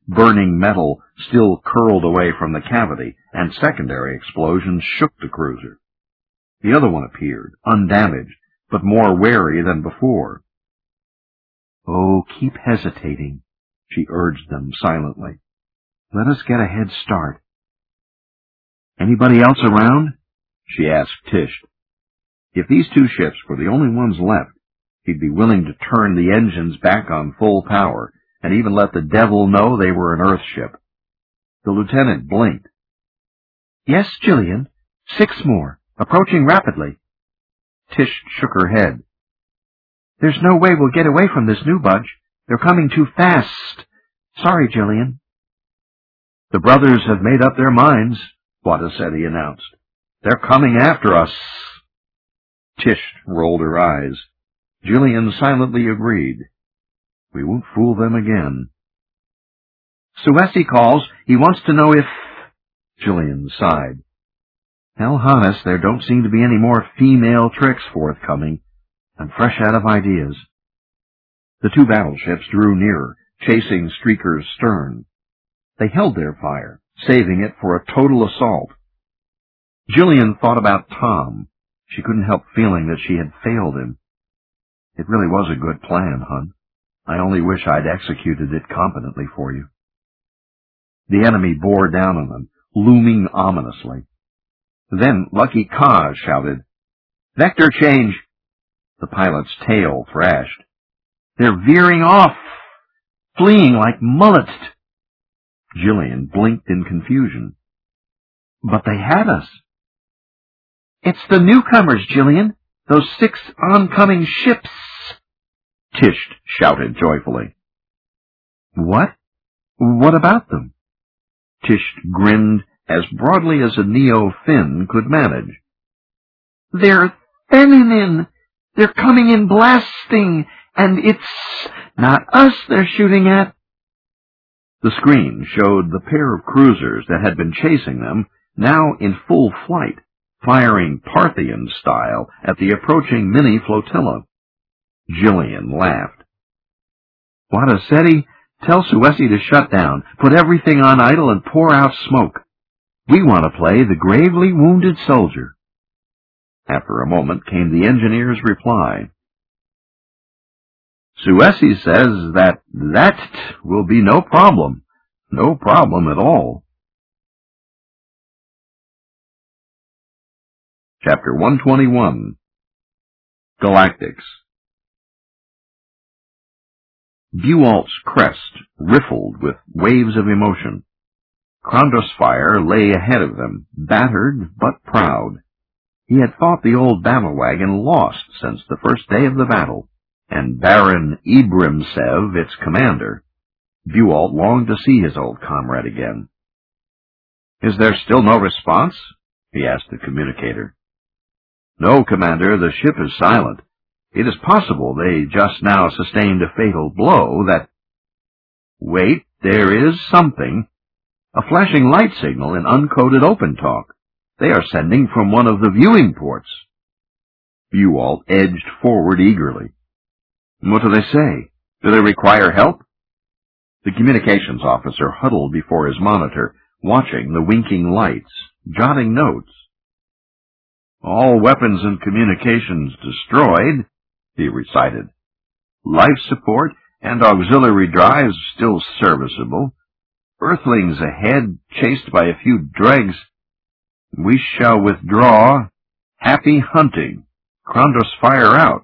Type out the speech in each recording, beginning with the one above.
Burning metal still curled away from the cavity, and secondary explosions shook the cruiser. The other one appeared, undamaged, but more wary than before. "Oh, keep hesitating," she urged them silently. "Let us get a head start." "Anybody else around?" she asked Tish. If these two ships were the only ones left, he'd be willing to turn the engines back on full power and even let the devil know they were an Earth ship. The lieutenant blinked. "Yes, Jillian. 6 more, approaching rapidly." Tish shook her head. "There's no way we'll get away from this new bunch. They're coming too fast. Sorry, Jillian." "The brothers have made up their minds," Wadasetti announced. "They're coming after us." Tish rolled her eyes. Jillian silently agreed. "We won't fool them again." "Suesi calls. He wants to know if—" Jillian sighed. "Hell, Hannes, there don't seem to be any more female tricks forthcoming. I'm fresh out of ideas." The 2 battleships drew nearer, chasing Streaker's stern. They held their fire, saving it for a total assault. Jillian thought about Tom. She couldn't help feeling that she had failed him. "It really was a good plan, hon. I only wish I'd executed it competently for you." The enemy bore down on them, looming ominously. Then Lucky Ka shouted, "Vector change!" The pilot's tail thrashed. "They're veering off, fleeing like mullets." Jillian blinked in confusion. "But they had us." "It's the newcomers, Jillian. Those 6 oncoming ships!" Tish shouted joyfully. "What? What about them?" Tish grinned as broadly as a Neo-Fin could manage. "They're feminine. They're coming in blasting, and it's not us they're shooting at." The screen showed the pair of cruisers that had been chasing them, now in full flight, firing Parthian style at the approaching mini-flotilla. Jillian laughed. "Wadasetti, tell Suesi to shut down, put everything on idle, and pour out smoke. We want to play the gravely wounded soldier." After a moment came the engineer's reply. "Suesi says that will be no problem. No problem at all." Chapter 121. Galactics. Bualt's crest riffled with waves of emotion. Krondosfire lay ahead of them, battered but proud. He had thought the old battle wagon lost since the first day of the battle, and Baron Ibrimsev, its commander. Bualt longed to see his old comrade again. "Is there still no response?" he asked the communicator. "No, Commander, the ship is silent. It is possible they just now sustained a fatal blow that—" "Wait, there is something. A flashing light signal in uncoded open talk. They are sending from one of the viewing ports." Bualt edged forward eagerly. "What do they say? Do they require help?" The communications officer huddled before his monitor, watching the winking lights, jotting notes. "All weapons and communications destroyed," he recited. "Life support and auxiliary drives still serviceable. Earthlings ahead, chased by a few dregs. We shall withdraw. Happy hunting. Krondosfire out."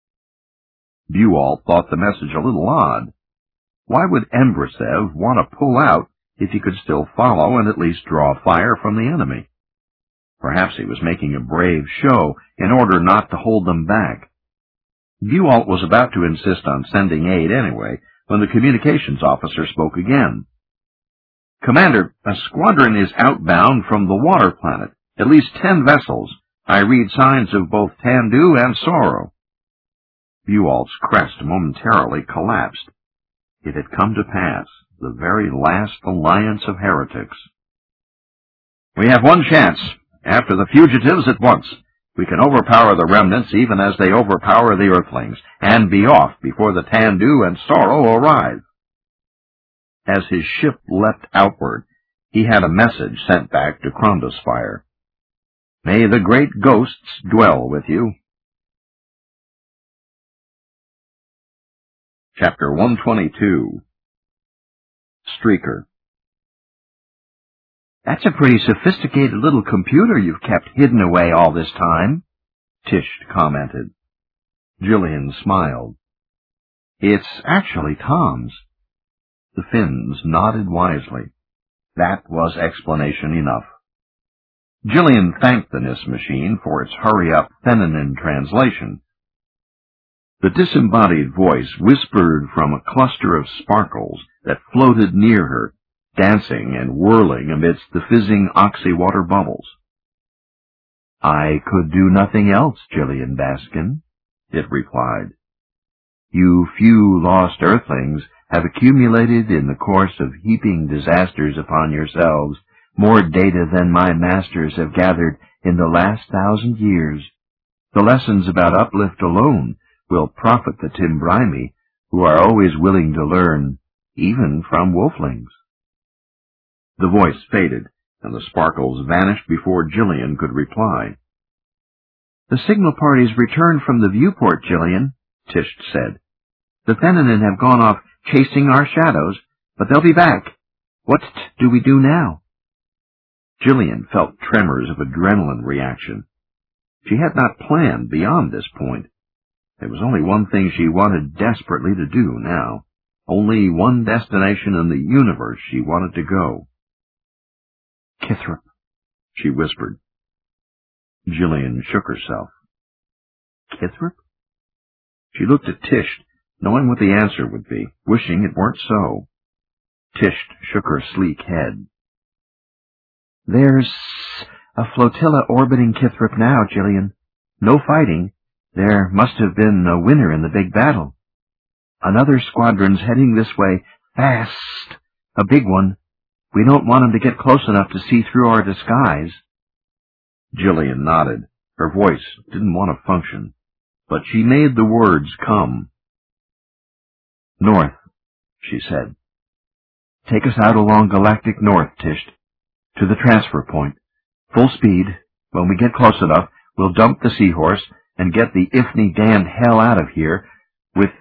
Bualt thought the message a little odd. Why would Embresev want to pull out if he could still follow and at least draw fire from the enemy? Perhaps he was making a brave show in order not to hold them back. Bualt was about to insist on sending aid anyway when the communications officer spoke again. "Commander, a squadron is outbound from the water planet. At least 10 vessels. I read signs of both Tandu and Sorrow." Bualt's crest momentarily collapsed. It had come to pass, the very last alliance of heretics. "We have one chance. After the fugitives at once. We can overpower the remnants even as they overpower the Earthlings, and be off before the Tandu and Sorrow arrive." As his ship leapt outward, he had a message sent back to Chrondospire. May the great ghosts dwell with you. Chapter 122. Streaker. That's a pretty sophisticated little computer you've kept hidden away all this time, Tish commented. Jillian smiled. It's actually Tom's. The Finns nodded wisely. That was explanation enough. Jillian thanked the NIS machine for its hurry-up feminine translation. The disembodied voice whispered from a cluster of sparkles that floated near her, dancing and whirling amidst the fizzing oxy-water bubbles. I could do nothing else, Jillian Baskin, it replied. You few lost earthlings have accumulated in the course of heaping disasters upon yourselves more data than my masters have gathered in the last 1,000 years. The lessons about uplift alone will profit the Timbrimi, who are always willing to learn, even from wolflings. The voice faded, and the sparkles vanished before Jillian could reply. The signal parties returned from the viewport, Jillian, Tish said. The Fennenin have gone off chasing our shadows, but they'll be back. What do we do now? Jillian felt tremors of adrenaline reaction. She had not planned beyond this point. There was only one thing she wanted desperately to do now. Only one destination in the universe she wanted to go. Kithrop, she whispered. Jillian shook herself. Kithrop? She looked at Tish, knowing what the answer would be, wishing it weren't so. Tish shook her sleek head. There's a flotilla orbiting Kithrop now, Jillian. No fighting. There must have been a winner in the big battle. Another squadron's heading this way, fast. A big one. We don't want him to get close enough to see through our disguise. Jillian nodded. Her voice didn't want to function, but she made the words come. North, she said. Take us out along Galactic North, Tish. To the transfer point. Full speed. When we get close enough, we'll dump the Seahorse and get the Ifni damned hell out of here with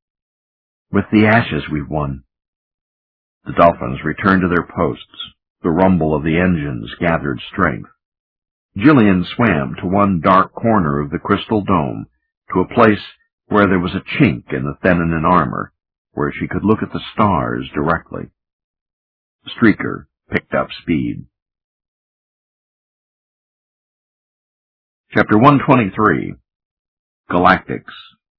the ashes we've won. The Dolphins returned to their posts. The rumble of the engines gathered strength. Jillian swam to one dark corner of the crystal dome, to a place where there was a chink in the Fennenin armor, where she could look at the stars directly. Streaker picked up speed. Chapter 123. Galactics.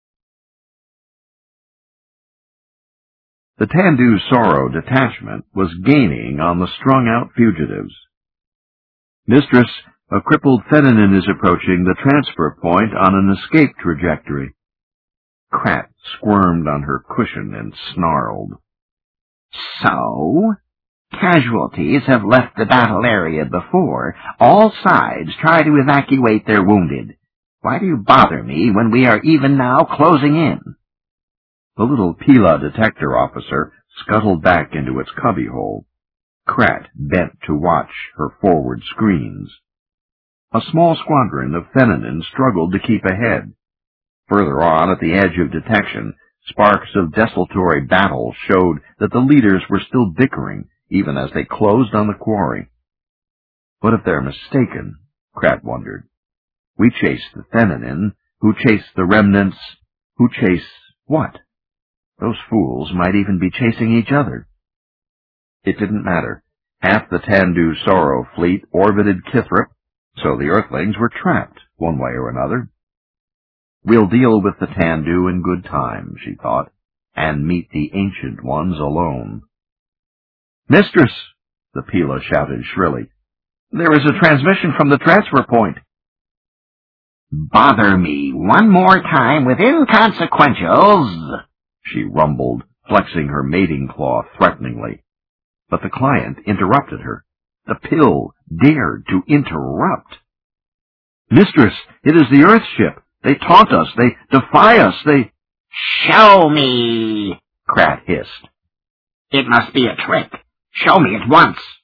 The Tandu Sorrow detachment was gaining on the strung-out fugitives. Mistress, a crippled Fennenin is approaching the transfer point on an escape trajectory. Krat squirmed on her cushion and snarled. So? Casualties have left the battle area before. All sides try to evacuate their wounded. Why do you bother me when we are even now closing in? The little Pila detector officer scuttled back into its cubbyhole. Krat bent to watch her forward screens. A small squadron of Fennenin struggled to keep ahead. Further on, at the edge of detection, sparks of desultory battle showed that the leaders were still bickering, even as they closed on the quarry. What if they're mistaken? Krat wondered. We chase the Fennenin, who chase the remnants, who chase what? Those fools might even be chasing each other. It didn't matter. Half the Tandu Sorrow fleet orbited Kithrop, so the Earthlings were trapped, one way or another. We'll deal with the Tandu in good time, she thought, and meet the Ancient Ones alone. Mistress, the Pila shouted shrilly, there is a transmission from the transfer point. Bother me one more time with inconsequentials, she rumbled, flexing her mating claw threateningly. But the client interrupted her. The pill dared to interrupt. Mistress, it is the Earth ship. They taunt us. They defy us. They... Show me, Krat hissed. It must be a trick. Show me at once.